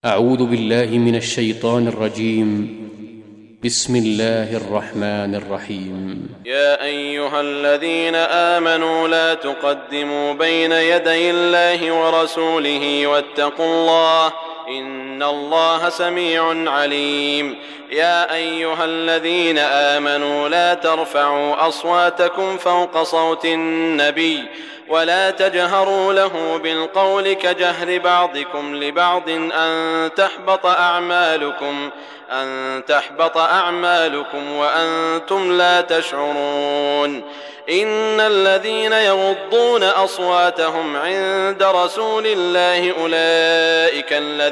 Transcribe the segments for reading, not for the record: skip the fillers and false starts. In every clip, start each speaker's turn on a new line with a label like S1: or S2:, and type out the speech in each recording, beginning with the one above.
S1: أعوذ بالله من الشيطان الرجيم. بسم الله الرحمن الرحيم.
S2: يا أيها الذين آمنوا لا تقدموا بين يدي الله ورسوله واتقوا الله إن الله سميع عليم. يا أيها الذين آمنوا لا ترفعوا أصواتكم فوق صوت النبي ولا تجهروا له بالقول كجهر بعضكم لبعض أن تحبط أعمالكم وأنتم لا تشعرون. إن الذين يغضون أصواتهم عند رسول الله أولئك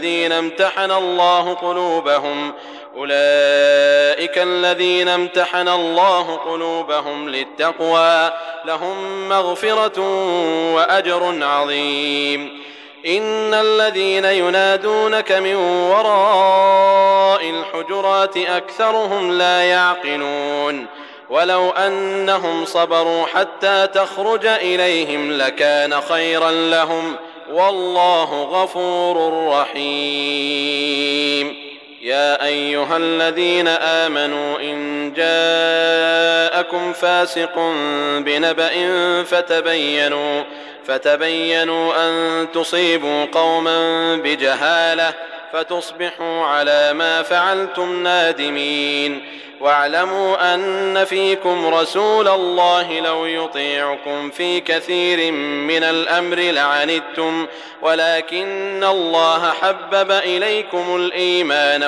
S2: الذين امتحن الله قلوبهم للتقوى لهم مغفرة وأجر عظيم. إن الذين ينادونك من وراء الحجرات أكثرهم لا يعقلون. ولو أنهم صبروا حتى تخرج إليهم لكان خيرا لهم والله غفور رحيم. يا أيها الذين آمنوا إن جاءكم فاسق بنبأ فتبينوا أن تصيبوا قوما بجهالة فتصبحوا على ما فعلتم نادمين. واعلموا أن فيكم رسول الله لو يطيعكم في كثير من الأمر لعنتم ولكن الله حبب إليكم الإيمان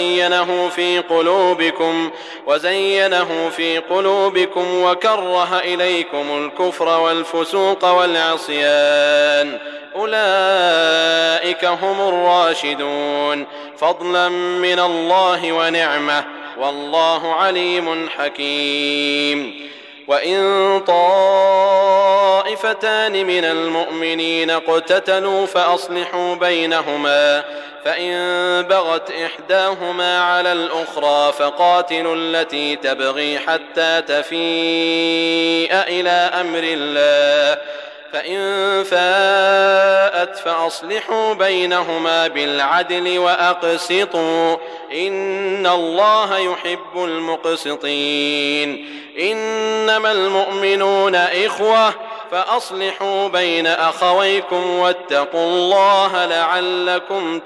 S2: وزينه في قلوبكم وكره إليكم الكفر والفسوق والعصيان أولئك هم الراشدون فضلا من الله ونعمة والله عليم حكيم. وإن طائفتان من المؤمنين اقتتلوا فأصلحوا بينهما فإن بغت إحداهما على الأخرى فقاتلوا التي تبغي حتى تفيء إلى أمر الله فإن فاءت فأصلحوا بينهما بالعدل وأقسطوا إن الله يحب المقسطين. إنما المؤمنون إخوة فأصلحوا بين أخويكم واتقوا الله لعلكم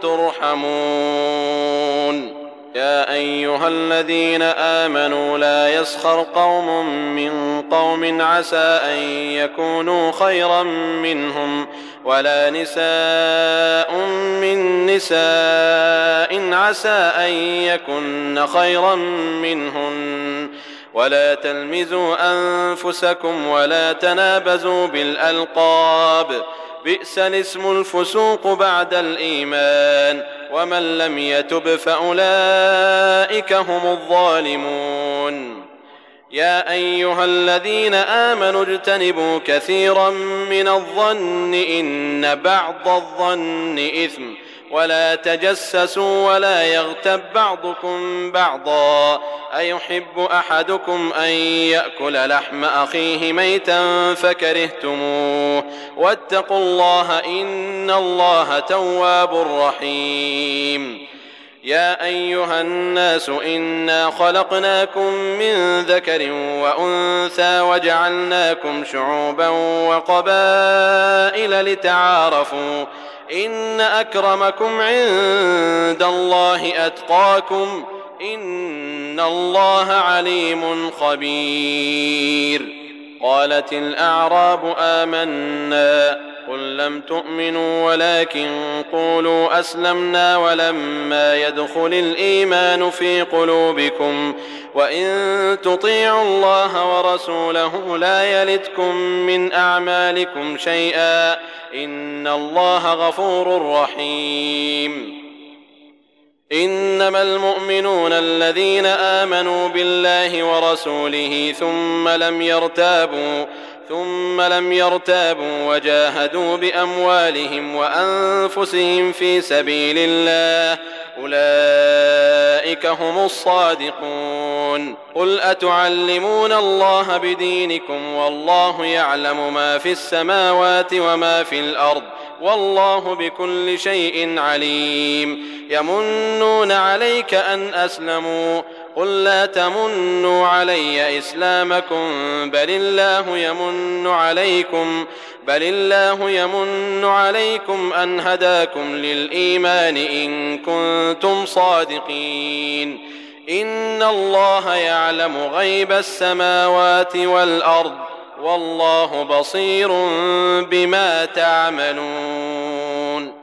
S2: ترحمون. يا أيها الذين آمنوا لا يسخر قوم من قوم عسى أن يكونوا خيرا منهم ولا نساء من نساء عسى أن يكن خيرا منهن ولا تلمزوا أنفسكم ولا تنابزوا بالألقاب بئس الاسم الفسوق بعد الإيمان ومن لم يتب فأولئك هم الظالمون. يا أيها الذين آمنوا اجتنبوا كثيرا من الظن إن بعض الظن إثم ولا تجسسوا ولا يغتب بعضكم بعضا أيحب أحدكم أن يأكل لحم أخيه ميتا فكرهتموه واتقوا الله إن الله تواب رحيم. يا أيها الناس إنا خلقناكم من ذكر وأنثى وجعلناكم شعوبا وقبائل لتعارفوا إن أكرمكم عند الله أتقاكم إن الله عليم خبير. قالت الأعراب آمنا قل لم تؤمنوا ولكن قولوا أسلمنا ولما يدخل الإيمان في قلوبكم وإن تطيعوا الله ورسوله لا يلتكم من أعمالكم شيئا إن الله غفور رحيم. إنما المؤمنون الذين آمنوا بالله ورسوله ثم لم يرتابوا وجاهدوا بأموالهم وأنفسهم في سبيل الله أولئك هم الصادقون. قل أتعلمون الله بدينكم والله يعلم ما في السماوات وما في الأرض والله بكل شيء عليم. يمنون عليك أن أسلموا قل لا تمنوا علي إسلامكم بل الله يمن عليكم أن هداكم للإيمان إن كنتم صادقين إن الله يعلم غيب السماوات والأرض والله بصير بما تعملون.